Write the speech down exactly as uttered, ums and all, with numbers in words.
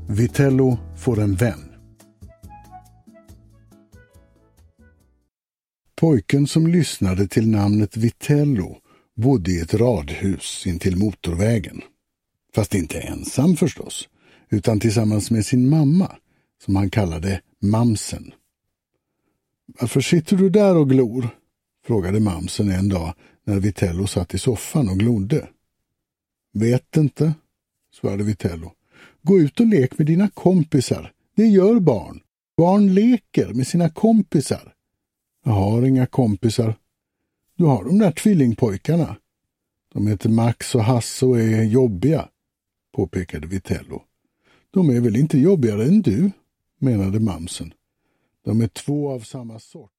Vitello får en vän. Pojken som lyssnade till namnet Vitello bodde i ett radhus intill motorvägen. Fast inte ensam förstås, utan tillsammans med sin mamma, som han kallade Mamsen. Varför sitter du där och glor? Frågade Mamsen en dag när Vitello satt i soffan och glodde. Vet inte, svarade Vitello. Gå ut och lek med dina kompisar. Det gör barn. Barn leker med sina kompisar. Jag har inga kompisar. Du har de där tvillingpojkarna. De heter Max och Hasse och är jobbiga, påpekade Vitello. De är väl inte jobbigare än du, menade Mamsen. De är två av samma sort.